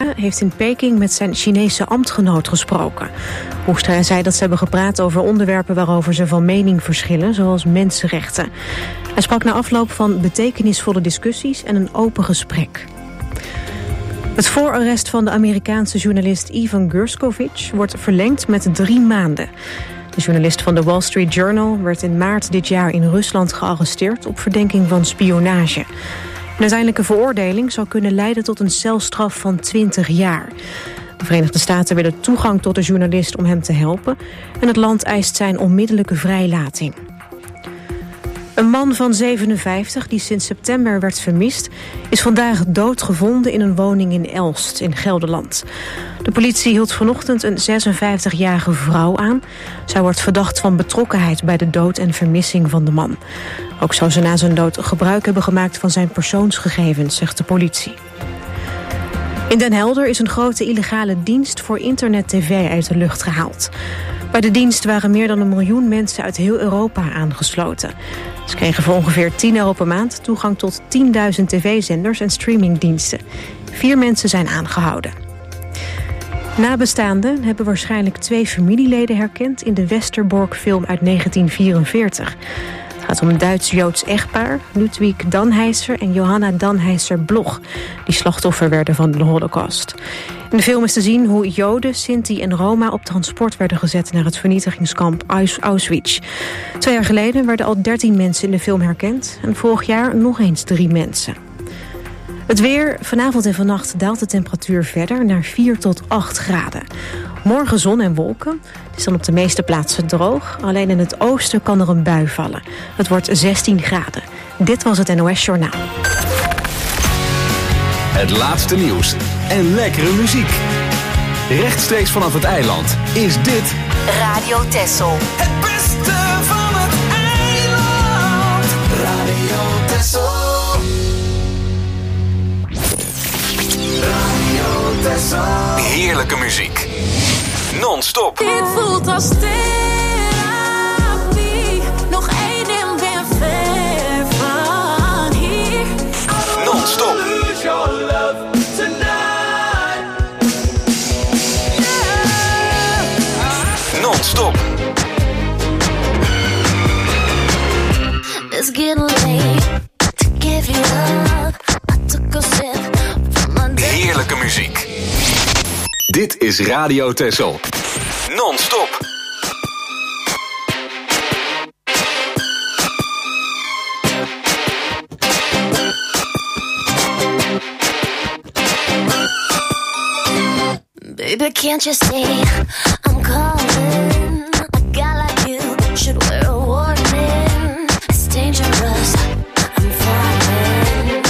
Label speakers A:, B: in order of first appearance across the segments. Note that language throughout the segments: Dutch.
A: Hoekstra heeft in Peking met zijn Chinese ambtgenoot gesproken. Hoekstra zei dat ze hebben gepraat over onderwerpen waarover ze van mening verschillen, zoals mensenrechten. Hij sprak na afloop van betekenisvolle discussies en een open gesprek. Het voorarrest van de Amerikaanse journalist Ivan Gershkovich wordt verlengd met 3 maanden. De journalist van de Wall Street Journal werd in maart dit jaar in Rusland gearresteerd op verdenking van spionage. Een uiteindelijke veroordeling zou kunnen leiden tot een celstraf van 20 jaar. De Verenigde Staten willen toegang tot de journalist om hem te helpen en het land eist zijn onmiddellijke vrijlating. Een man van 57, die sinds september werd vermist, is vandaag doodgevonden in een woning in Elst in Gelderland. De politie hield vanochtend een 56-jarige vrouw aan. Zij wordt verdacht van betrokkenheid bij de dood en vermissing van de man. Ook zou ze na zijn dood gebruik hebben gemaakt van zijn persoonsgegevens, zegt de politie. In Den Helder is een grote illegale dienst voor internet-tv uit de lucht gehaald. Bij de dienst waren meer dan 1 miljoen mensen uit heel Europa aangesloten. Ze kregen voor ongeveer €10 per maand toegang tot 10.000 tv-zenders en streamingdiensten. 4 mensen zijn aangehouden. Nabestaanden hebben waarschijnlijk 2 familieleden herkend in de Westerbork-film uit 1944. Het gaat om een Duits-Joods echtpaar, Ludwig Danheiser en Johanna Danheiser-Bloch, die slachtoffer werden van de Holocaust. In de film is te zien hoe Joden, Sinti en Roma op transport werden gezet naar het vernietigingskamp Auschwitz. 2 jaar geleden werden al 13 mensen in de film herkend en vorig jaar nog eens 3 mensen. Het weer, vanavond en vannacht daalt de temperatuur verder naar 4 tot 8 graden. Morgen zon en wolken. Het is dan op de meeste plaatsen droog. Alleen in het oosten kan er een bui vallen. Het wordt 16 graden. Dit was het NOS Journaal.
B: Het laatste nieuws en lekkere muziek. Rechtstreeks vanaf het eiland is dit
C: Radio Texel.
D: Het beste van het eiland. Radio Texel. Radio Texel.
B: heerlijke muziek. Non-stop.
E: Dit voelt als therapie. Nog 1 en ben ver van hier.
B: Non-stop. Non-stop.
E: It's getting late to give you up. I took a sip from my
B: Heerlijke muziek. Dit is Radio Texel. Non-stop.
E: Baby, can't you see I'm calling? A guy like you should wear a warning. It's dangerous, I'm falling.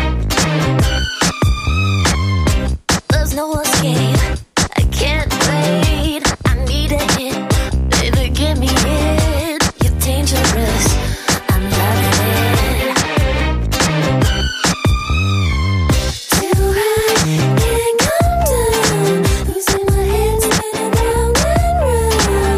E: There's no escape, I can't wait. I need a hit, baby, give me it. You're dangerous, I'm loving it. Too high, can't come down. Losing my head, spinning round and round.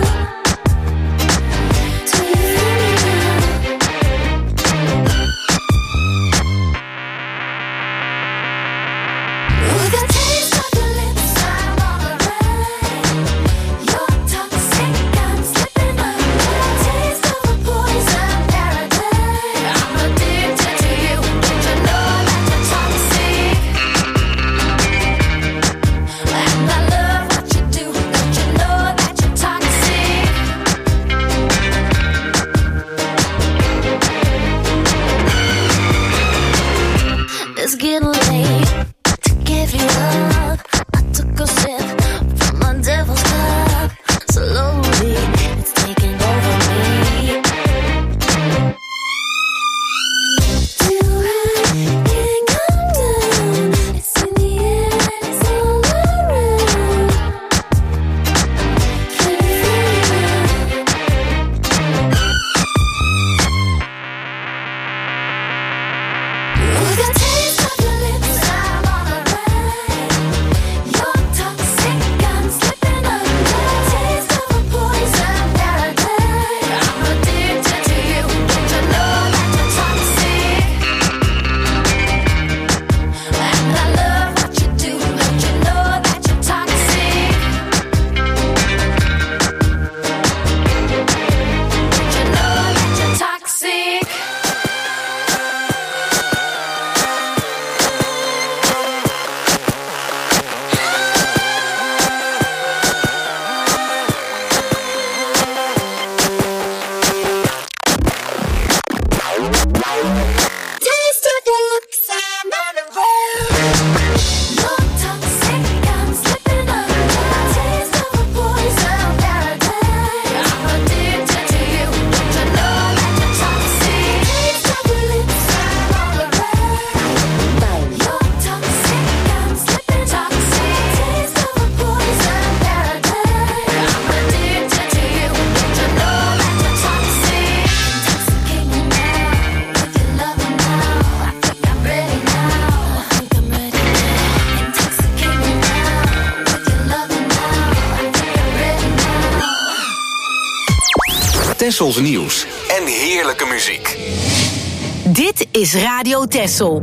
B: Tessels nieuws en heerlijke muziek.
C: Dit is Radio Tessel.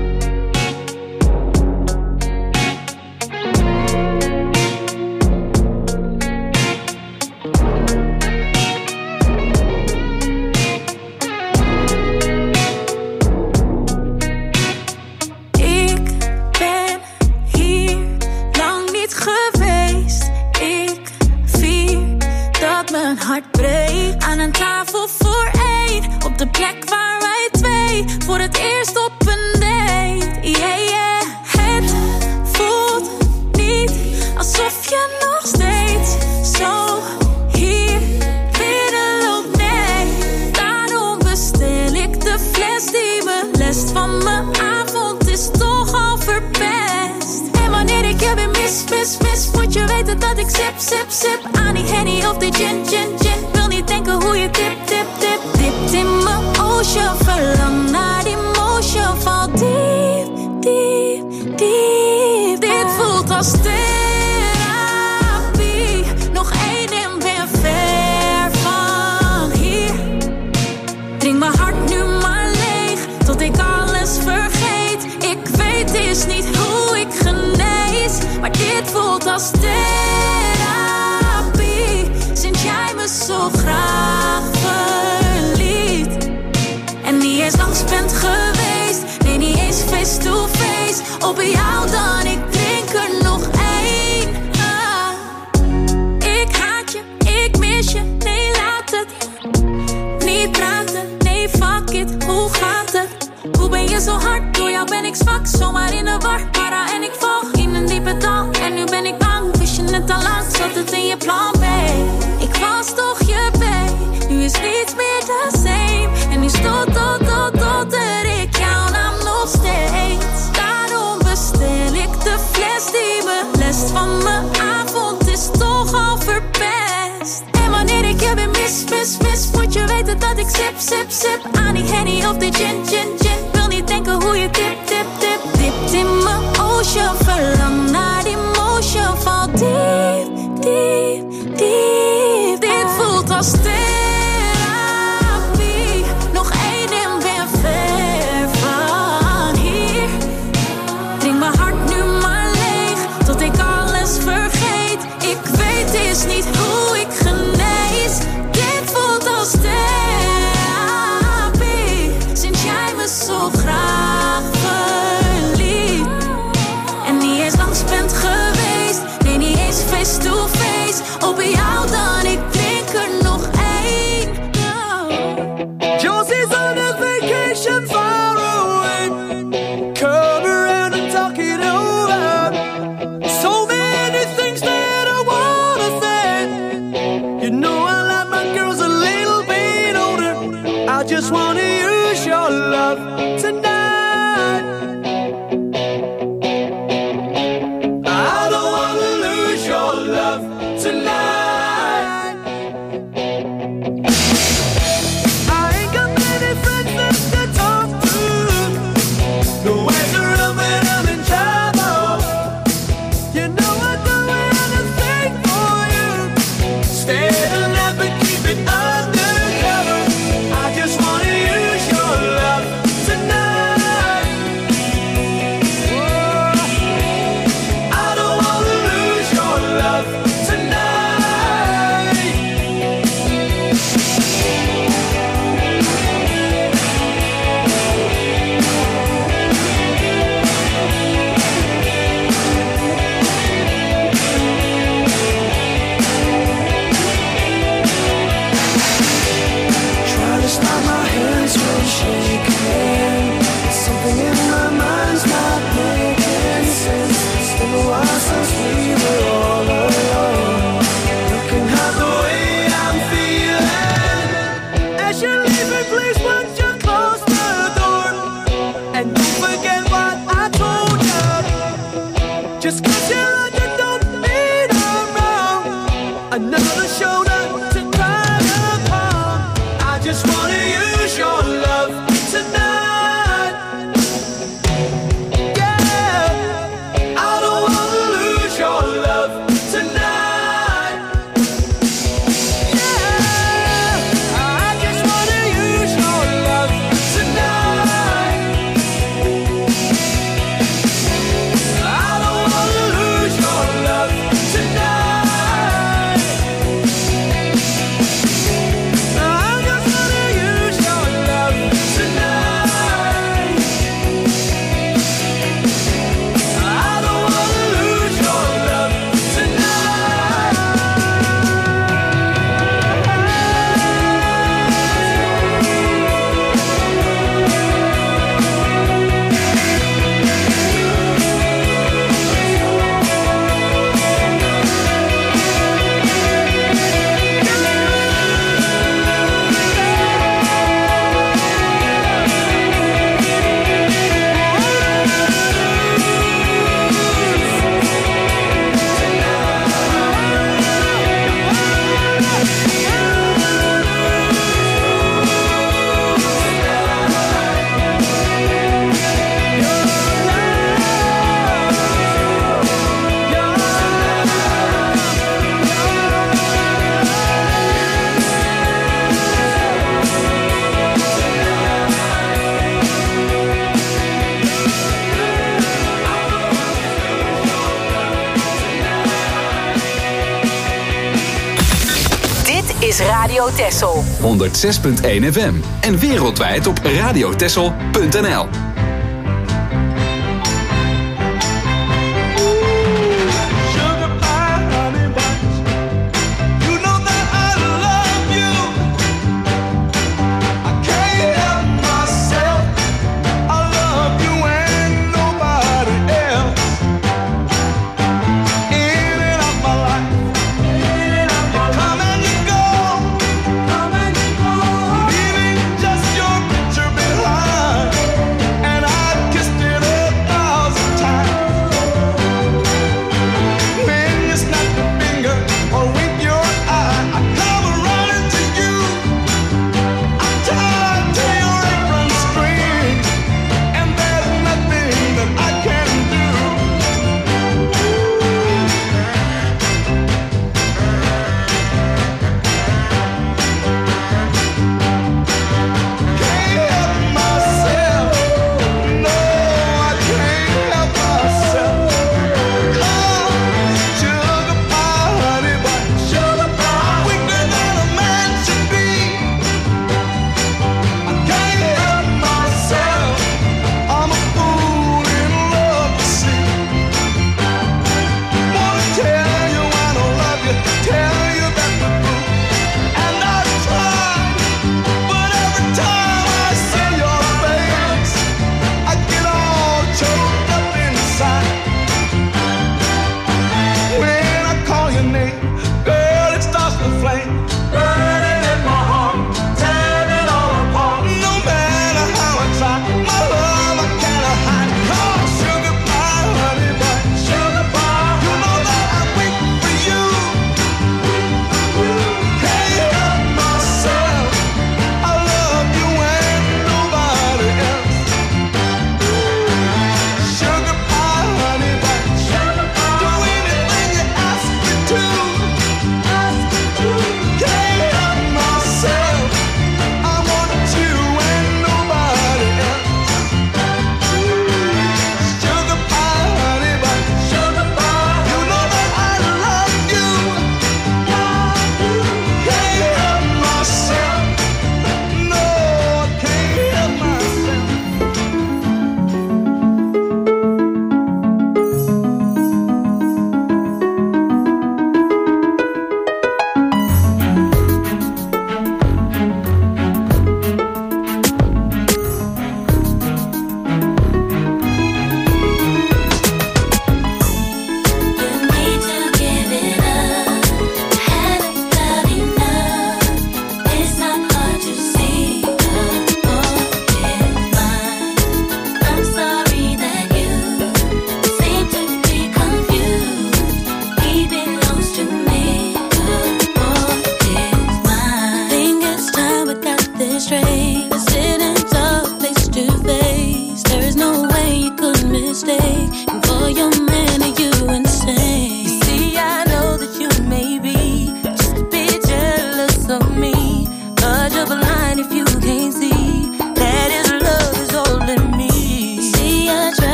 F: Aan een tafel voor één, op de plek waar wij twee voor het eerst op een date. Yeah, yeah. Het voelt niet alsof je nog steeds zo hier binnenloopt. Nee, daarom bestel ik de fles die me lest van mijn avond is toch al verpest. En wanneer ik je weer mis, moet je weten dat ik sip aan die Henny of die gin. Wil niet denken hoe je dipt in mijn ocean. Verlang naar die motion, val diep. Dit voelt als therapie. Nog één en ben ver van hier. Drink mijn hart nu maar leeg, tot ik alles vergeet. Ik weet is niet hoe ik genees, maar dit voelt als therapie. Sinds jij me zo graag verliet en niet eens langs bent geweest, nee niet eens face to face. Op jou dan, ik drink er nog één. Ik haat je, ik mis je, nee laat het niet praten, nee fuck it, hoe gaat het? Hoe ben je zo hard, door jou ben ik zwak, zomaar in de war. Para en ik val in een diepe dal en nu ben ik bang. Wist je het al lang, zat het in je plan B. Ik was toch je babe, nu is niets meer the same. En nu stotter ik jouw naam nog steeds. Daarom bestel ik de fles die me lest van mijn avond is toch al verpest. En wanneer ik je weer mis, moet je weten dat ik sip aan die Henny of die gin. Wil niet denken hoe je dipt in mijn ocean. Verlang naar die motion, val diep. Dit voelt als therapie. Nog één en ben ver van hier. Drink mijn hart nu maar leeg, tot ik alles vergeet. Ik weet is niet hoe ik genees. Dit voelt als therapie. Sinds jij me zo graag verliet en niet eens langs bent geweest, nee niet eens face to face. Op jou dan, ik drink er nog één.
D: Josie's on a vacation far away. Come around and talk it over. So many things that I wanna say. You know I like my girls a little bit older. I just wanna use your love tonight. I don't wanna lose your love tonight. I ain't got many friends left to talk to. Nowhere to run when I'm in trouble. You know I'd do anything for you. Stay alive but keep it undercover. I just wanna use your love tonight. Whoa. I don't wanna lose your love tonight. Try to stop my hands from shaking. Something in my mind's not making sense. It's been a while since we were all alone. You can have the way I'm feeling. As you're leaving, please won't you close the door? And don't forget what I told you. Just 'cause you like it don't mean I'm wrong. Another shoulder to cry upon. I just wanna use your love tonight. Yeah, I don't wanna lose your love tonight. Yeah,
C: is Radio Texel.
B: 106.1 FM en wereldwijd op radiotexel.nl.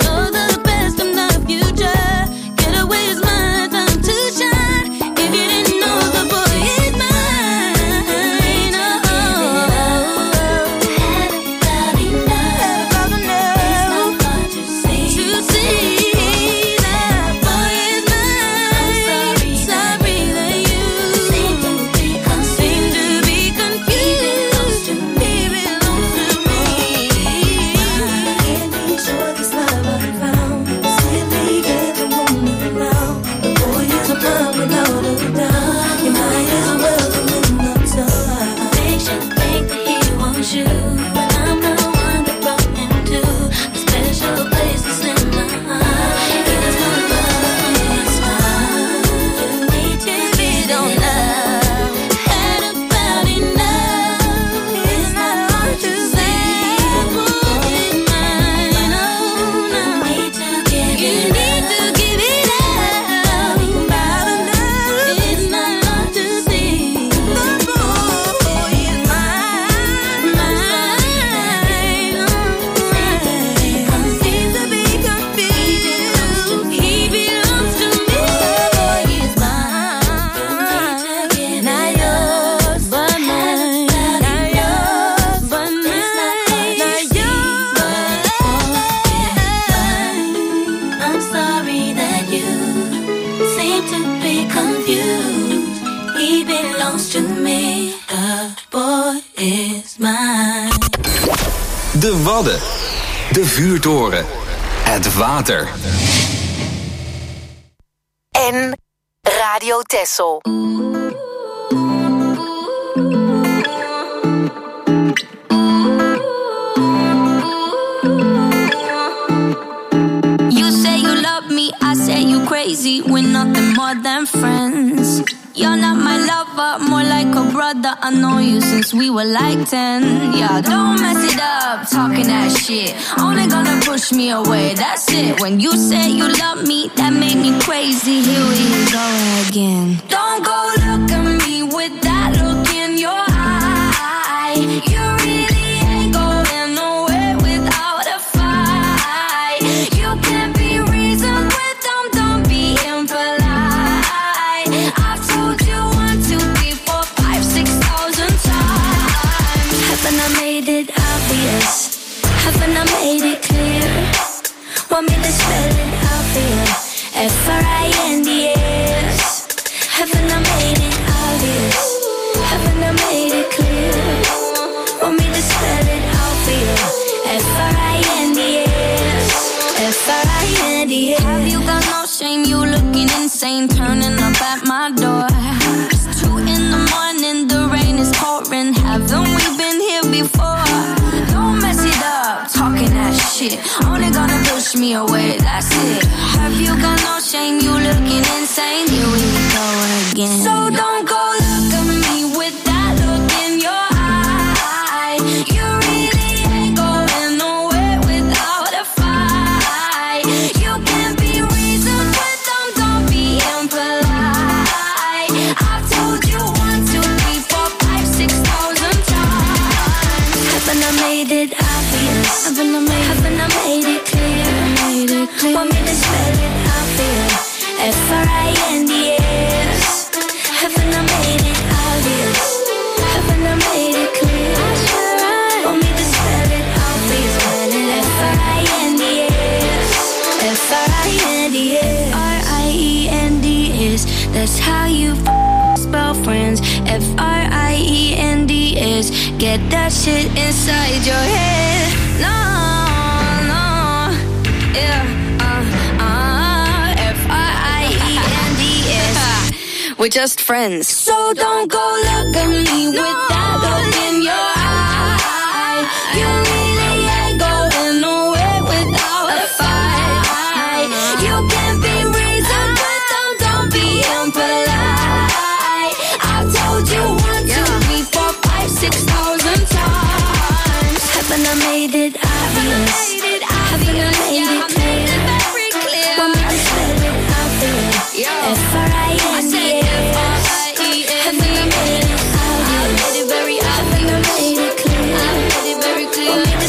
F: If you didn't
B: Wadden. De vuurtoren. Het water.
C: En Radio Texel.
F: You say you love me, I say you crazy. We're nothing more than friends. You're not my lover, more like a brother. I know you since we were like 10. Yeah, don't mess it up, talking that shit. Only gonna push me away, that's it. When you say you love me, that made me crazy. Here we go again. Don't go look at me with that look in your eye. You really ain't going nowhere without a fight. You can't be reasoned with them, don't be impolite. I've told you 1, 2, 3, 4, 5, 6,000 times. Haven't I made it obvious? Haven't I made it clear? Want me to spell it out for you? F-R-I-N-D-S. Haven't I made it obvious? Haven't I made it clear? Want me to spell it out for you? F-R-I-N-D-S. F-R-I-N-D-S. Have you got no shame? You looking insane, turning up at my door. It's 2 in the morning, the rain is pouring. Haven't we been here before? Don't mess it up, talking that shit. Only gonna push me away, that's it. Have you got no shame? You looking insane. Here we go again. So don't go look at me with that look in your eye. You really ain't going nowhere without a fight. You can't be reasoned with them, don't be impolite. I've told you 1, 2, 3, 4, 5, 6,000 times. Haven't I made it obvious? Haven't I made it clear? Want me to spell it out for you? F-R-I-N-D-S. Haven't I made it obvious? Haven't I made it clear? Want me to spell it out for you? F-R-I-N-D-S. F-R-I-N-D-S. R-I-E-N-D-S. That's how you spell friends. F-R-I-E-N-D-S. Get that shit inside your head. No, no, yeah, F-R-I-E-N-D-S. We're just friends. So don't go look at me with that look in your eye. You really ain't going nowhere without a fight. You can't be reasoned with them, don't be impolite. I've told you 1, 2, 3, 4, 5, 6,000 times. Haven't I made it obvious? Haven't I made it clear? Want me to spell it out for you? F-R-I-N-D-S. Haven't I made it obvious? Haven't I made it clear? Want me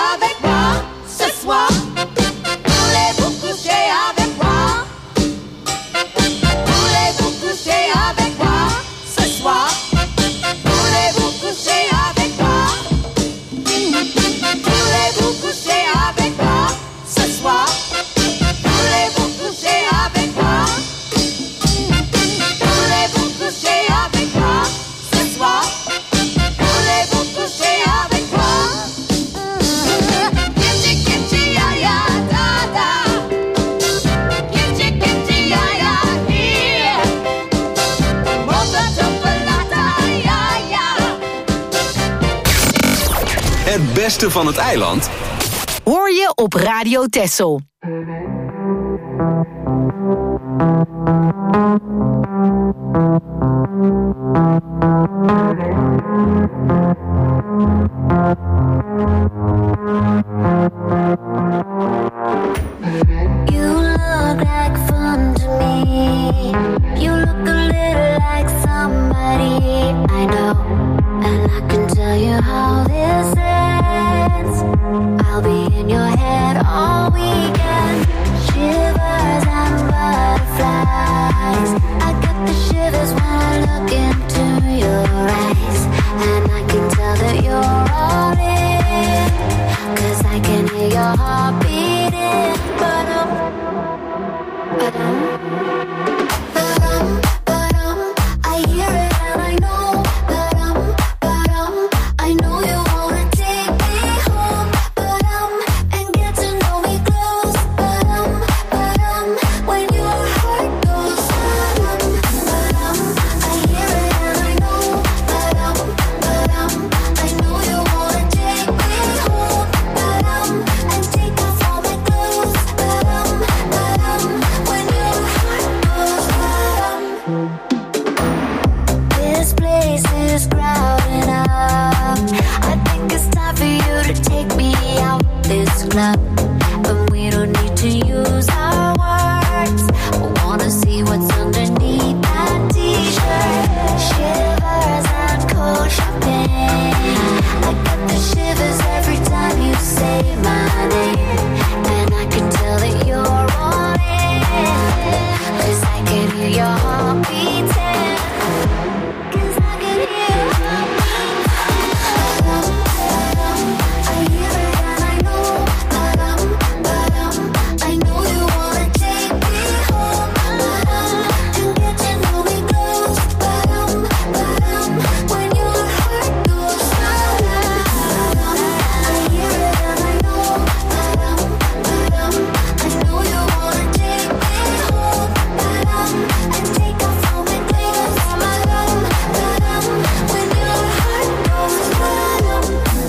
G: avec moi ce soir? Voulez-vous coucher avec moi? Voulez-vous coucher avec moi ce soir? Voulez-vous coucher avec moi? Voulez-vous coucher avec moi ce soir? Voulez-vous coucher avec moi? Voulez-vous coucher avec moi ce soir? Voulez-vous coucher avec moi? Kitty kitty ya ya da da. Kitty kitty ya ya here. Mocha chocolata ya ya.
B: Het beste van het eiland
C: Hoor je op Radio Texel.
E: You look like fun to me. You look a little like somebody I know. And I can tell you how this ends. I'll be in your head all weekend. Shivers and butterflies. I get the shivers when I look into your eyes. And I can tell that you're all in. 'Cause I can hear your heart beating. Ba-dum, ba-dum, ba-dum, ba-dum. I hear it and I know. Ba-dum, ba-dum. I know you wanna take me home. Ba-dum, and get to know me close. Ba-dum, ba-dum. When your heart goes ba-dum, ba-dum. I hear it and I know. Ba-dum, ba-dum. I know you wanna take me home. Ba-dum, and take off all my clothes. Ba-dum, ba-dum. When your heart goes ba-dum. This place is crowded up. I think it's time for you to take me out this club. But we don't need to use our words. I wanna see what's underneath that t-shirt. Shivers and cold champagne. I get the shivers every time you say my name. And I can tell that you're all in. 'Cause I can hear your heart beating. 'Cause I can hear your heart beating. I hear it and I know. Ba-dum, ba-dum. I know you wanna take me home. Ba-dum, and get to know me close. Ba-dum, ba-dum. When your heart goes ba-dum. I hear it and I know. Ba-dum, ba-dum. I know you wanna take me home. Ba-dum, and take off all my clothes. Ba-dum, ba-dum. When your heart goes ba-dum.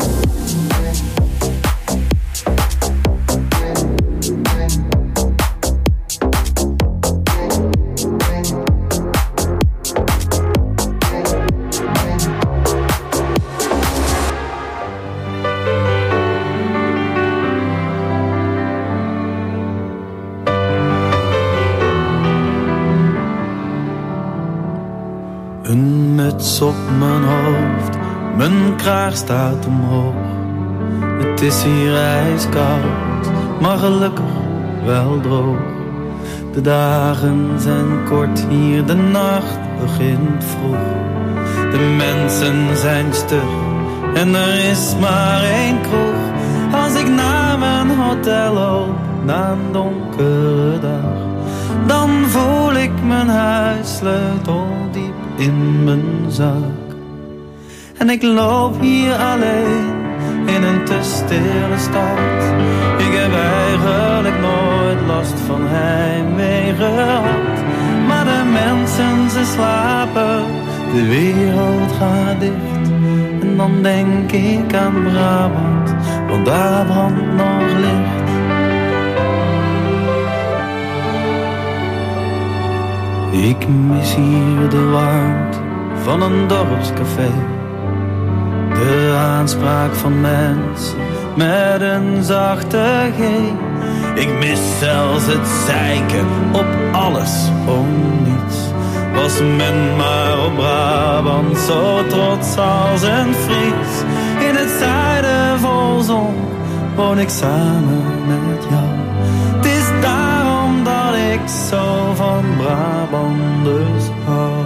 H: Een muts op mijn hoofd, mijn kraag staat omhoog. Het is hier ijskoud, maar gelukkig wel droog. De dagen zijn kort hier, de nacht begint vroeg. De mensen zijn stug en er is maar één kroeg. Als ik naar mijn hotel loop, na een donkere dag, dan voel ik mijn huissleutel diep in mijn zak. En ik loop hier alleen in een te stille stad. Ik heb eigenlijk nooit last van heimwee gehad. Maar de mensen ze slapen, de wereld gaat dicht. En dan denk ik aan Brabant, want daar brandt nog licht. Ik mis hier de warmte van een dorpscafé. De aanspraak van mensen met een zachte G. Ik mis zelfs het zeiken op alles om niets. Was men maar op Brabant zo trots als een Fries. In het zuiden vol zon, woon ik samen met jou. Het is daarom dat ik zo van Brabanders hou.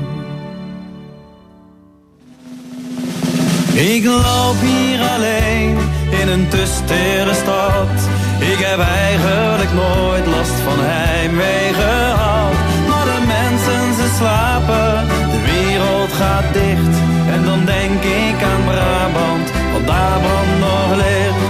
H: Ik loop hier alleen in een te stille stad. Ik heb eigenlijk nooit last van heimwee gehad. Maar de mensen ze slapen, de wereld gaat dicht. En dan denk ik aan Brabant, want daar brandt nog licht.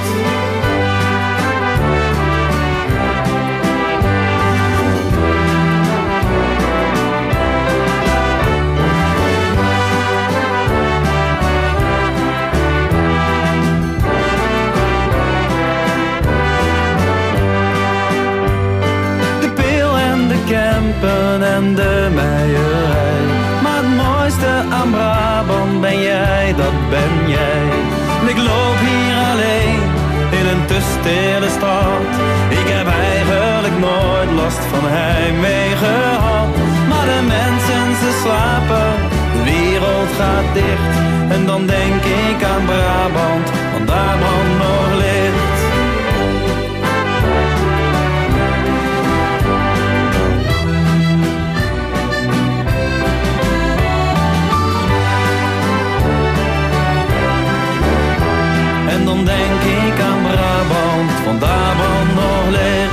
H: En de meierij. Maar het mooiste aan Brabant ben jij, dat ben jij. Ik loop hier alleen in een te stille stad. Ik heb eigenlijk nooit last van heimwee gehad. Maar de mensen ze slapen, de wereld gaat dicht. En dan denk ik aan Brabant, want daar brandt nog licht. En dan denk ik aan Brabant, want daar brandt nog licht.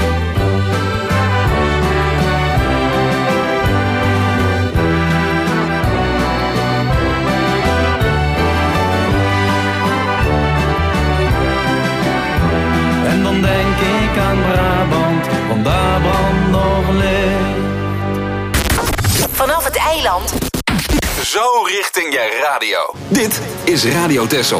H: En dan denk ik aan Brabant, want daar brandt nog licht.
C: Vanaf het eiland.
B: Zo richting je radio. Dit is Radio Texel.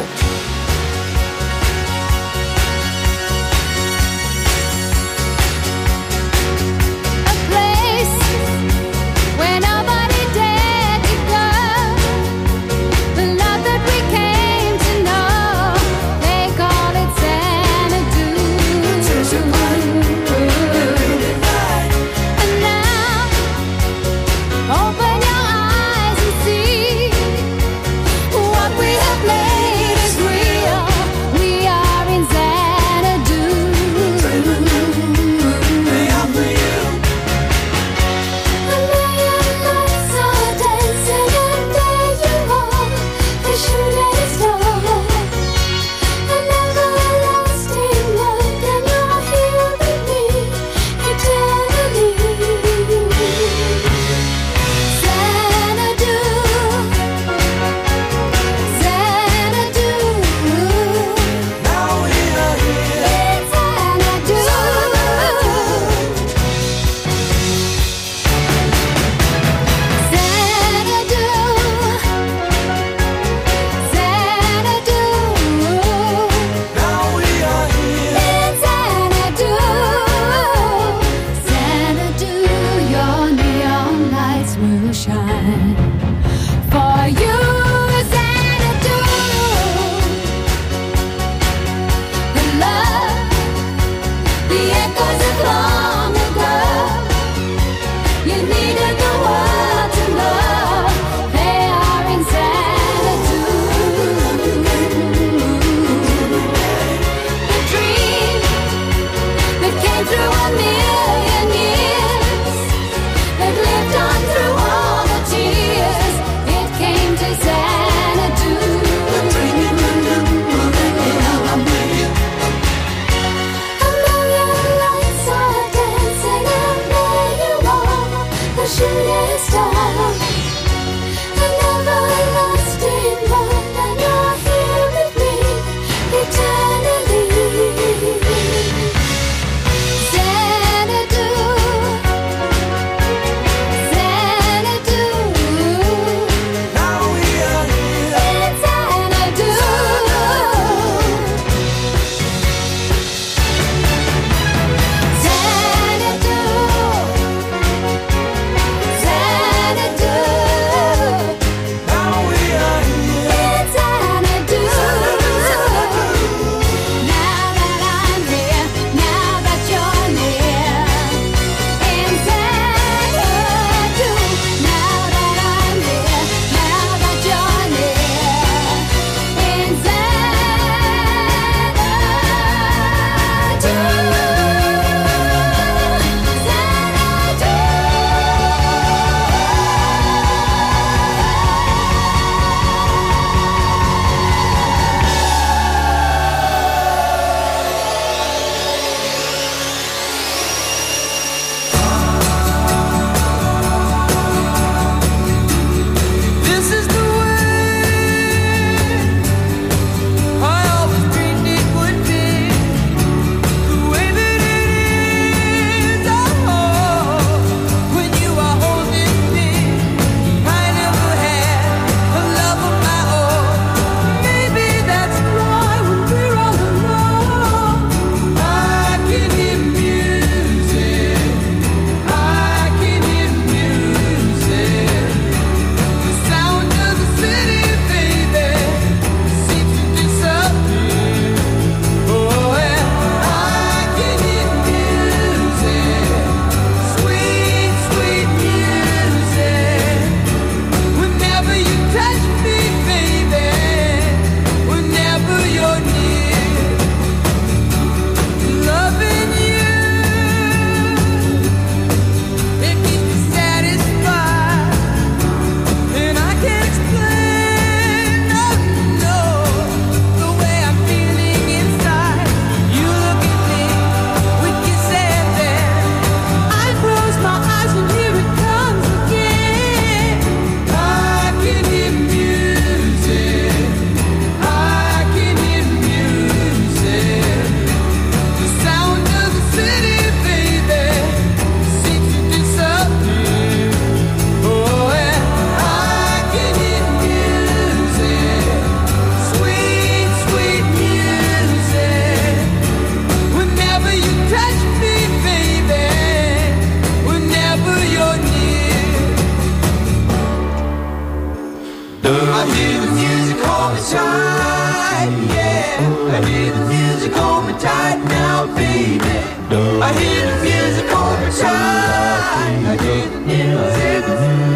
F: Open your eyes and see what we have made is real.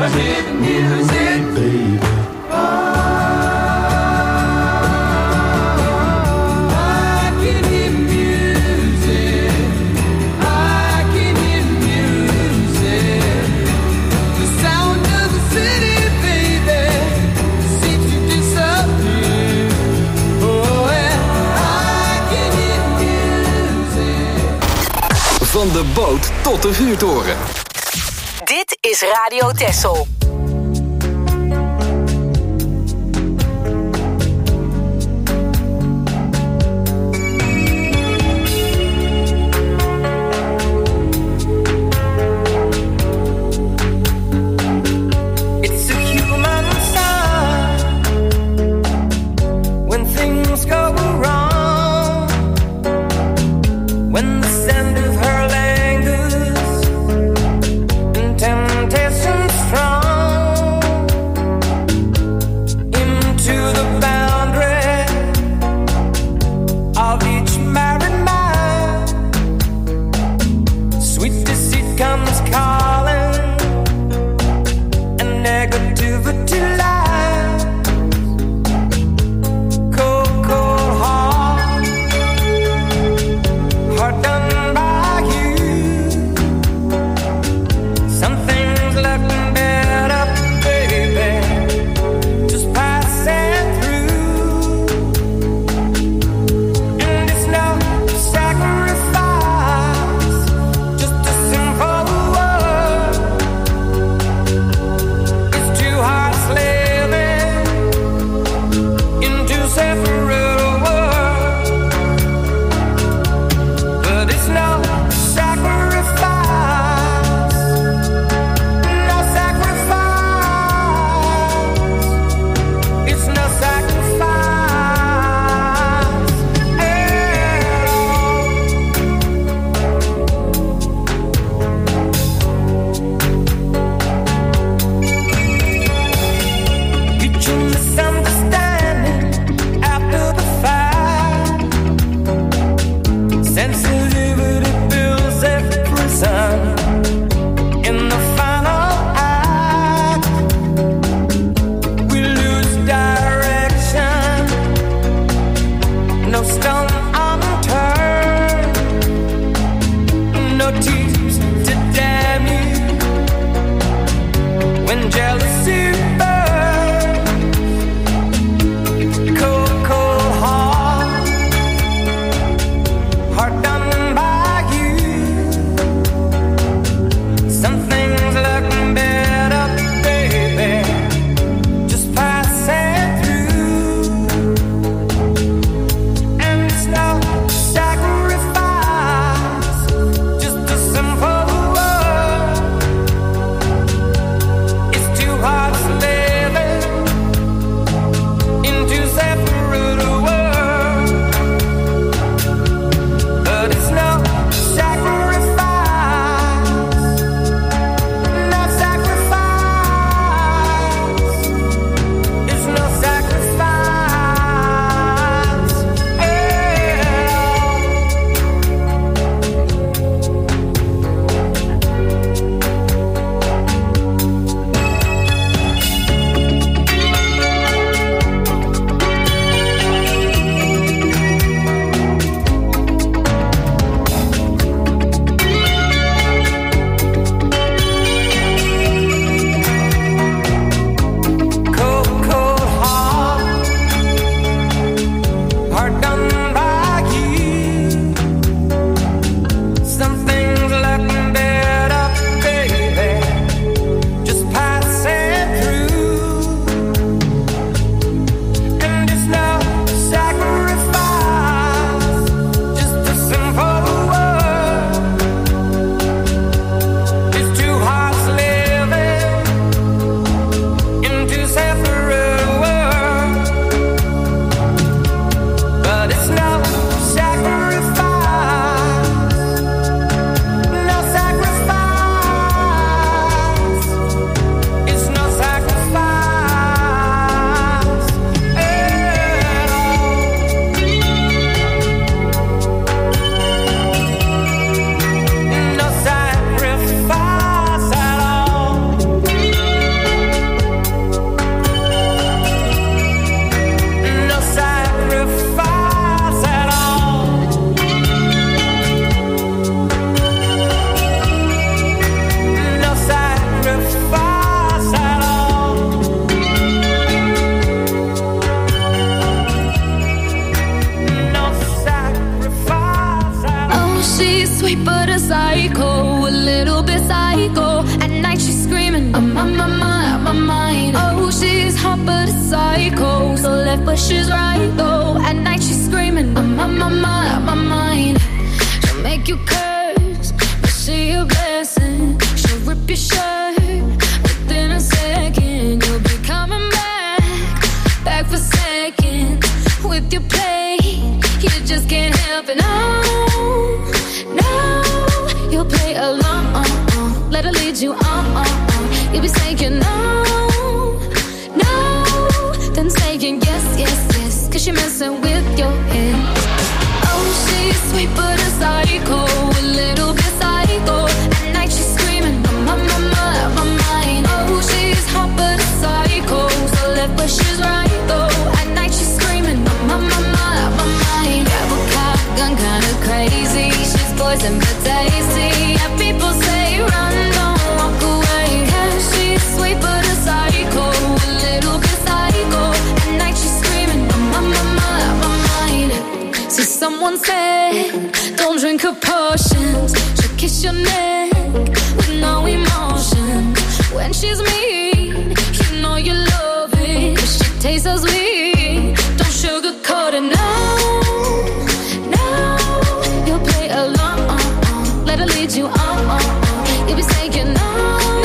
B: Van de boot tot de vuurtoren.
C: Dit is Radio Texel.
I: Temptation strong.
F: she's sweet but a psycho, a little bit psycho. At night she's screaming, I'm on my mind. Oh, she's hot but a psycho, so left but she's right though. At night she's screaming, I'm on my mind. She'll make you curse, but she a blessing. She'll rip your shirt within a second. You'll be coming back for seconds with your play. You just can't help it, no. You'll play along, let her lead you on. You'll be saying no, then saying yes, cause she messing with your head. Oh, she's sweet but a psycho, a little bit psycho. At night she's screaming, I'm on my mind. Oh, she's hot but a psycho, so left but she's right though. At night she's screaming, I'm on my mind. Grab a cop, gun kinda crazy. She's poison but tasty. Yeah, people say run, don't walk away. Yeah, she's sweet but a psycho, a little bit psycho. At night she's screaming, I'm on my mind. See, someone said, don't drink her potions. She'll kiss your neck with no emotion. When she's mean, you know you love it, 'cause she tastes so sweet. Don't sugarcoat it, no. You'll play along, let her lead you on. You'll be saying no,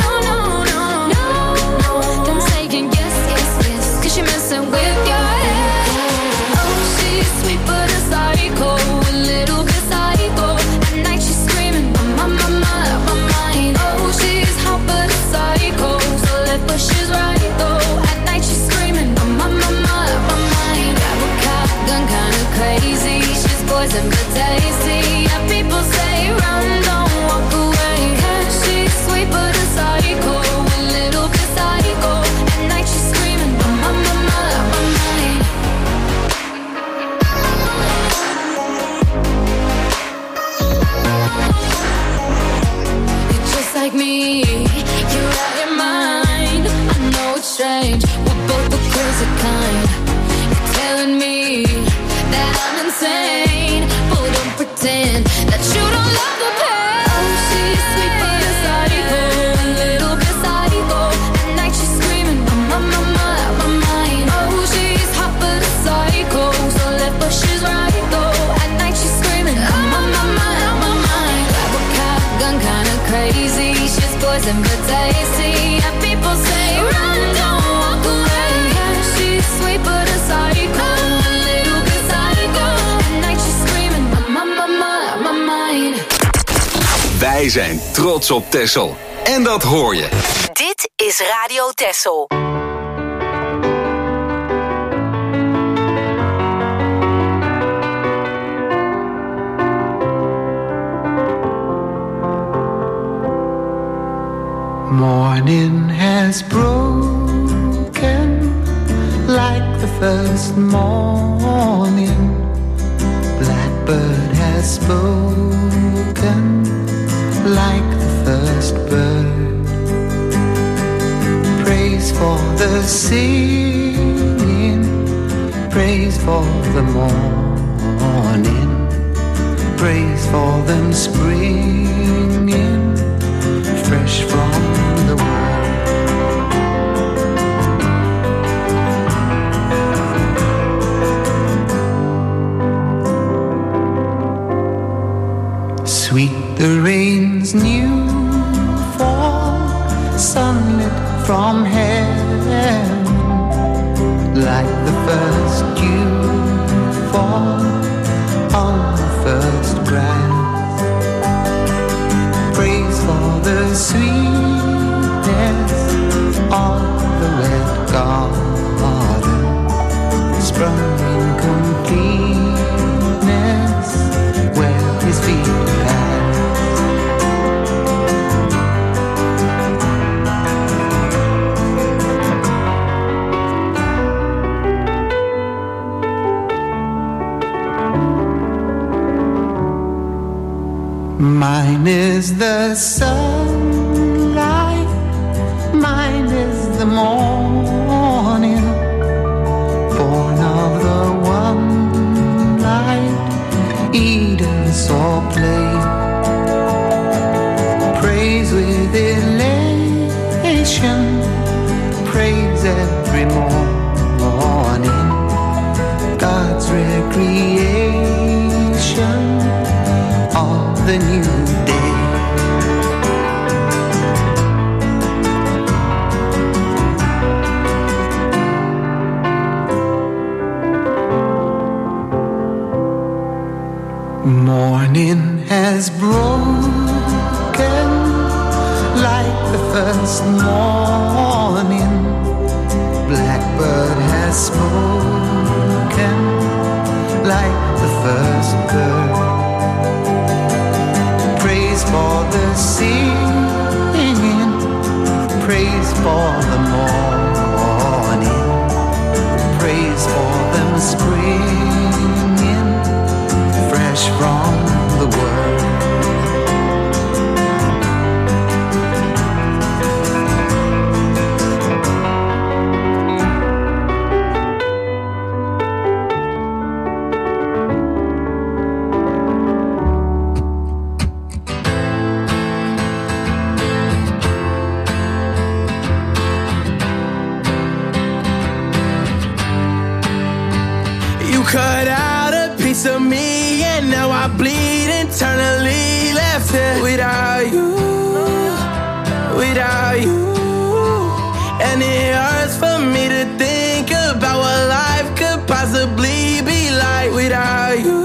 F: then saying yes, 'cause she messing with your head. Oh, she's sweet but a psycho, a little bit psycho. At night she's screaming, I'm on my mind. Oh, she's hot but a psycho, so left but she's right though. At night she's screaming, I'm on my mind. Grab a cop, gun kinda crazy. She's poison but tasty. Yeah, people say run, don't walk away. Yeah, she's sweet but a psycho, a little bit psycho. At night she's screaming, I'm on my mind. You're just like me, you're out your mind. I know it's strange, we're both the crazy kind. You're telling me that I'm insane, but don't pretend that you don't love the pain. Oh, she's sweet but a psycho, a little bit psycho. At night she's screaming, I'm on my mind. Oh, she's hot but a psycho, so left but she's right though. At night she's screaming, I'm on my mind. Grab a cop, gun kinda crazy. She's poison but tasty. Yeah, people say run, don't walk away. Yeah, she's sweet but a psycho, a little bit psycho. At night she's screaming, I'm on my mind.
B: Wij zijn trots op Texel. En dat hoor je.
C: Dit is Radio Texel.
H: Morning has broken like the first morning. Blackbird has spoken like the first bird. Praise for the singing, praise for the morning, praise for them springing fresh from the world. Sweet the rain's new fall, sunlit from heaven, like the first dew fall on the first grass. Praise for the sweetness of the red garden, sprung in completeness where his feet pass. Mine is the sunlight, mine is the morning, born of the one light, eat us or play.
I: the new day. Morning has broken like the first morning. Blackbird has spoken like the first bird. Praise for the singing, praise for the morning, praise for them springing fresh from the world.
J: Cut out a piece of me and now I bleed internally. Left here without you, without you. And it hurts for me to think about what life could possibly be like without you,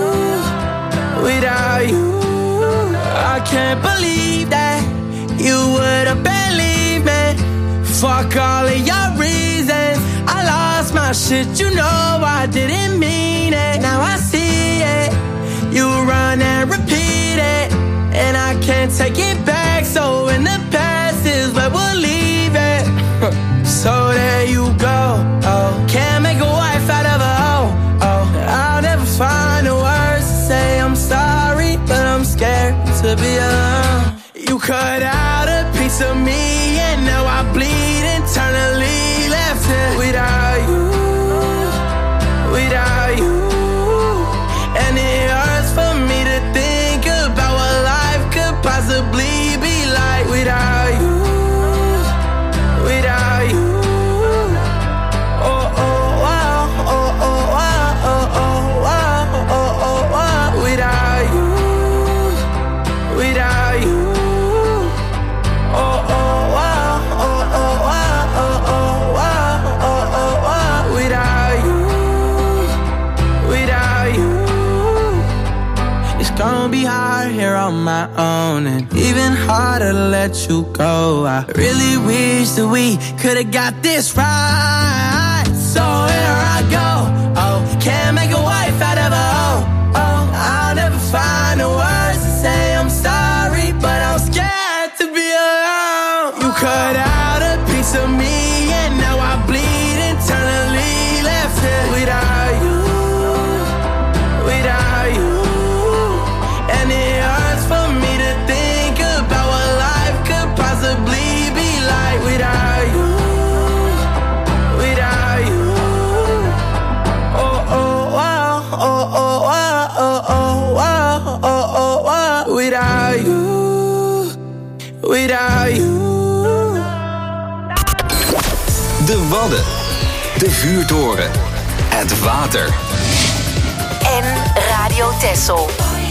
J: without you. I can't believe that you would have believed me. Fuck all of your reasons, I lost my shit, you know I didn't mean it. Now I see it, you run and repeat it, and I can't take it back. So in the past is where we'll leave it. So there you go, oh, can't make a wife out of a hoe, oh. I'll never find the words to say I'm sorry, but I'm scared to be alone. You cut out a piece of me and now I bleed internally. Left it without you, without you. And it hurts for me to think about what life could possibly be like without you, without you. Oh, oh, wow, oh, oh, wow, oh, oh, wow, oh, oh, wow. Without you, without you. Oh, oh, wow, oh, oh, wow, oh, oh, wow, oh, oh, wow. Without you, without you. It's gonna be hard here on my own, and even harder to let you go. I really wish that we could've got this right. So here I go, oh, can't make a wife out of a hoe, oh. I'll never find the words to say I'm sorry, but I'm scared to be alone. You cut out a piece of me and now I bleed internally. Left it without you, without you. And it hurts for me to think about what life could possibly be like without you, without you. Oh, oh, wow, oh, oh, wow, oh, oh, wow, oh, oh, wow. Without you, without you.
B: De Wadden, de vuurtoren, het water.
C: En Radio Texel.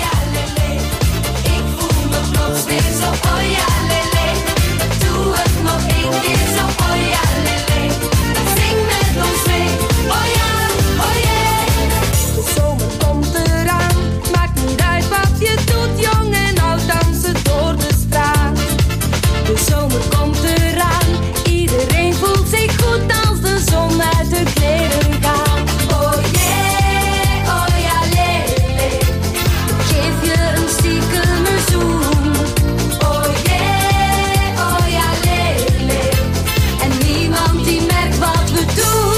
F: De zomer komt eraan, maakt niet uit wat je doet, jong en oud dansen door de straat. De zomer komt eraan, iedereen voelt zich goed als de zon uit de kleren gaat. Oh yeah, oh ja, lele, geef je een stiekeme zoen. Oh yeah, oh ja, lele, en niemand die merkt wat we doen.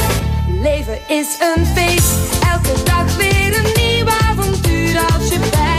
F: Leven is een feest, elke dag weer een nieuw avontuur als je bij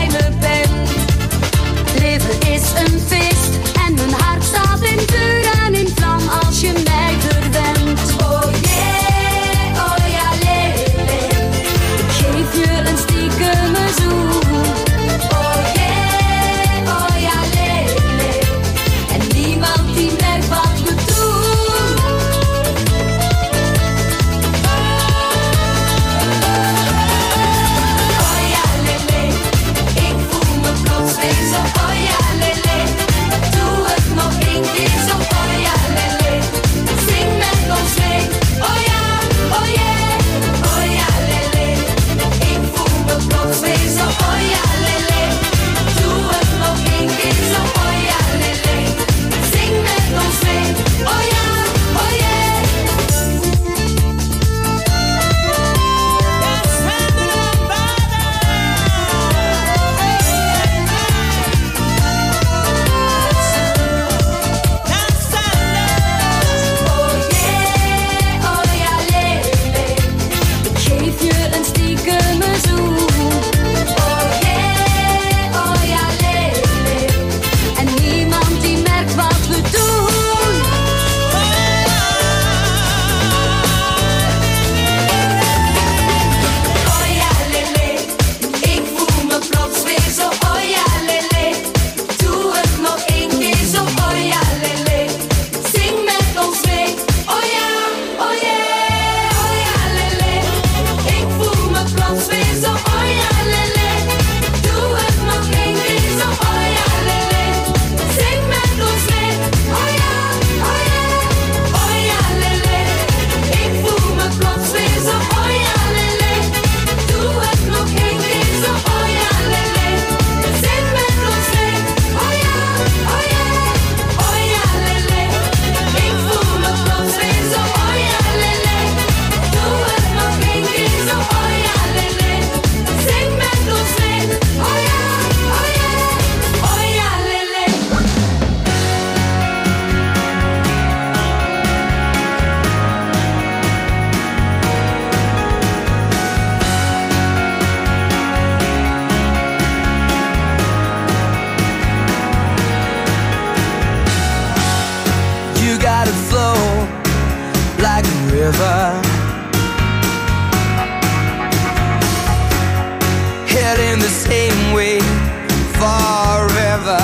J: feeling the same way forever.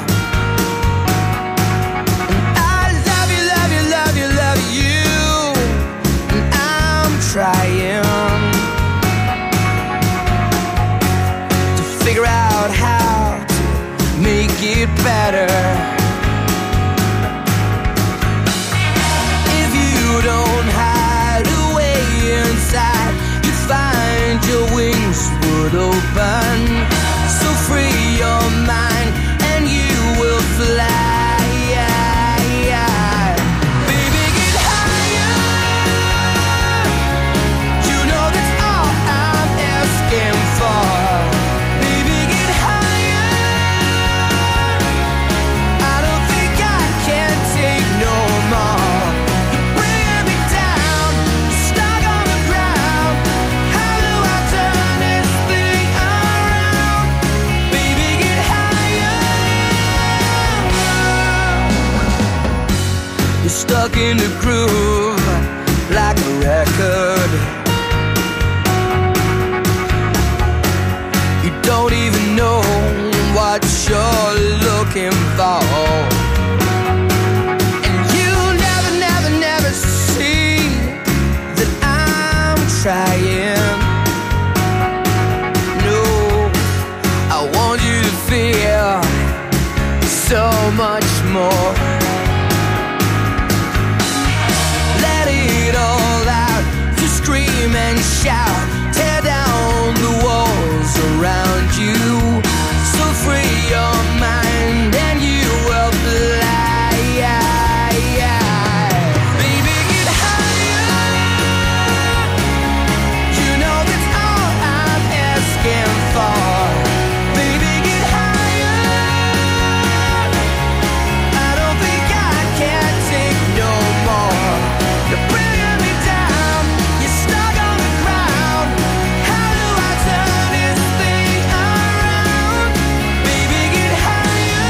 J: And I love you, love you, love you, love you, and I'm trying to figure out how to make it better. If you don't hide away inside, you find your wings would open. So free your mind and you will fly. Baby, get higher. You know that's all I'm asking for. Baby, get higher. I don't think I can take no more. You're bringing me down, stuck on the ground. How do I turn this thing around? Baby, get higher. You're stuck in the groove like a record. You don't even know what you're looking for. And you never, never, never see that I'm trying. No, I want you to feel so much more. Let it all out, you scream and shout, tear down the walls around you. So free your mind and you will fly. Baby, get higher. You know that's all I'm asking for. Baby, get higher. I don't think I can take no more. You're bringing me down, you're stuck on the ground. How do I turn this thing around? Baby, get higher.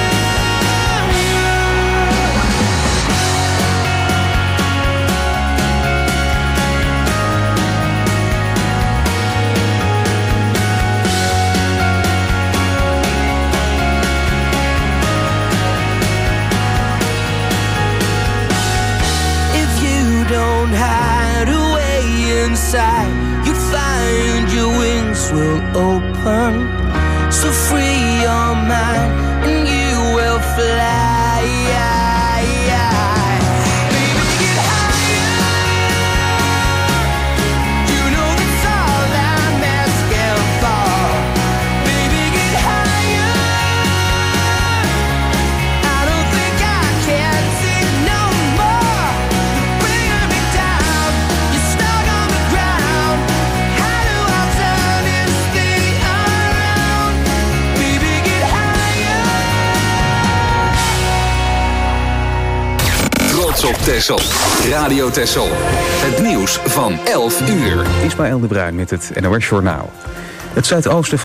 J: If you don't hide away inside, you find your wings will open. So free your mind and you will fly. Baby, get higher. You know that's all I'm asking for. Baby, get higher. I don't think I can take no more. You're bringing me down, you're stuck on the ground. How do I turn this thing around? Baby, get higher.
B: Trots op Texel. Radio Texel. Het nieuws van 11 uur.
K: Ismaël de Bruin met het NOS Journaal. Het zuidoosten